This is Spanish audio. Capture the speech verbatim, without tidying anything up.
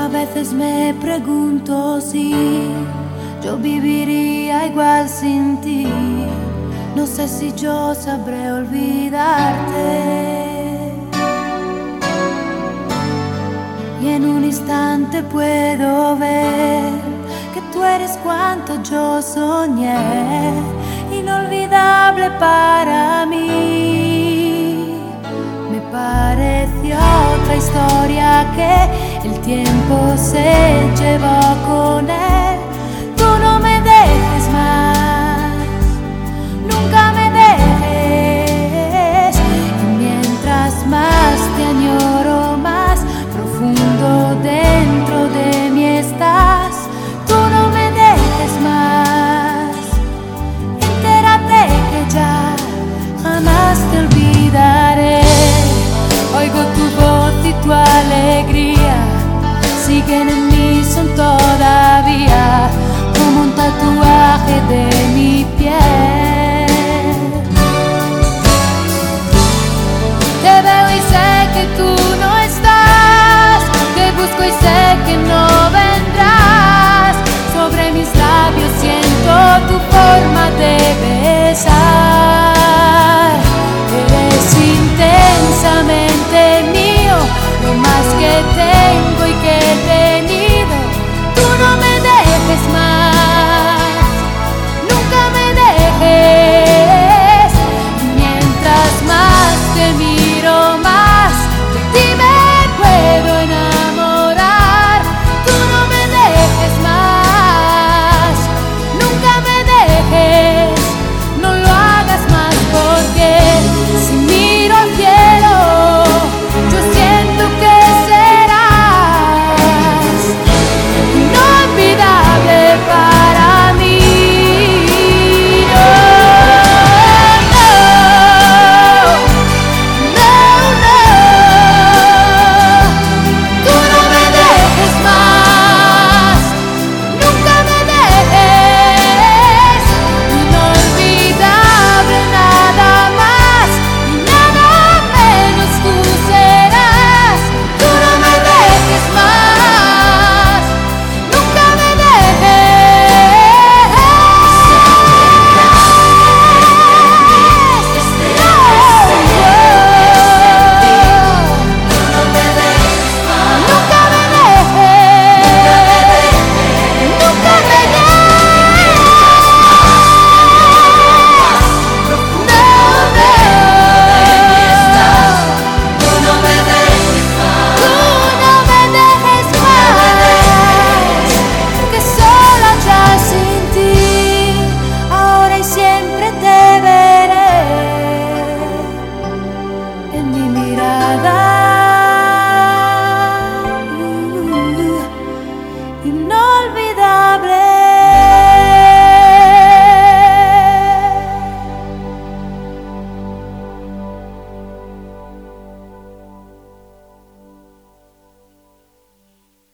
A veces me pregunto si yo viviría igual sin ti. No sé si yo sabré olvidarte. Y en un instante puedo ver que tú eres cuanto yo soñé, inolvidable para mí. Me pareció otra historia que el tiempo se llevó con él. Tú no me dejes más, nunca me dejes. Y mientras más te añoro, más profundo dentro de mí estás. Tú no me dejes más, entérate que ya jamás te olvidaré. Oigo tu voz y tu alegría siguen en